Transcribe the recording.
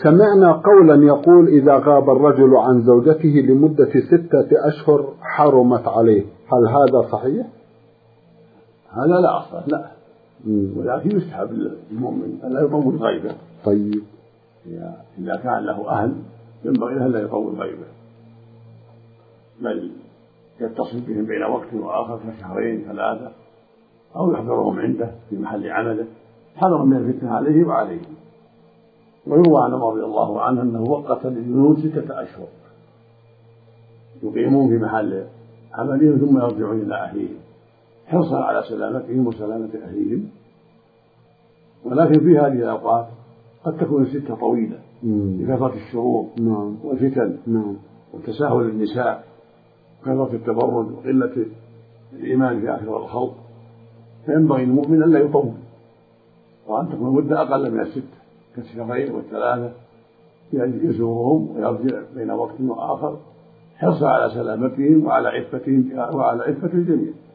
سمعنا قولا يقول إذا غاب الرجل عن زوجته لمدة 6 أشهر حرمت عليه، هل هذا صحيح؟ هذا لا أصلا لا، ولكن يستحب للمؤمن أن لا يطول غيبه. طيب إذا كان له أهل ينبغي له أن لا يطول غيبه، بل يتصل بهم بين وقت وآخر كشهرين 3 أو يحضرهم عنده في محل عمله حذرا من الفتنة عليه وعليه. ويروى عن عمر رضي الله عنه أنه وقت للجنود 6 أشهر يقيمون في محل عملهم ثم يرجعون إلى أهليهم حرصا على سلامتهم وسلامة أهليهم. ولكن في هذه الأوقات قد تكون الستة طويلة لكثرة الشرور والفتن وتساهل النساء وكثرة التبرج وقلة الإيمان في آخر الخلق، فينبغي للمؤمن أن لا يطول، وأن تكون المدة أقل من 6 كالشهرين وال3 يزورهم ويرجع بين وقت وآخر حرصا على سلامتهم وعلى عفتهم وعلى عفة الجميع.